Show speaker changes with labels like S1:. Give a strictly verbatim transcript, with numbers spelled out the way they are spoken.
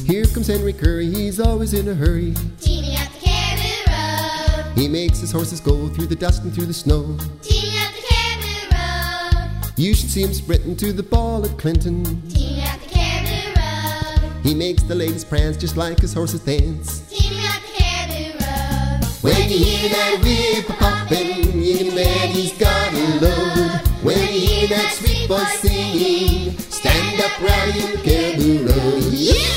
S1: Here comes Henry Curry, he's always in a hurry.
S2: Teaming up the Caribou Road.
S1: He makes his horses go through the dust and through the snow.
S2: Teaming up the Caribou Road.
S1: You should see him sprinting to the ball at Clinton.
S2: Teaming up the Caribou Road.
S1: He makes the ladies prance just like his horses dance.
S2: Teaming up the Caribou Road.
S1: When you hear that whip a-poppin', you can bet he's got a load. When you hear that sweet voice singing, stand up right in the Caribou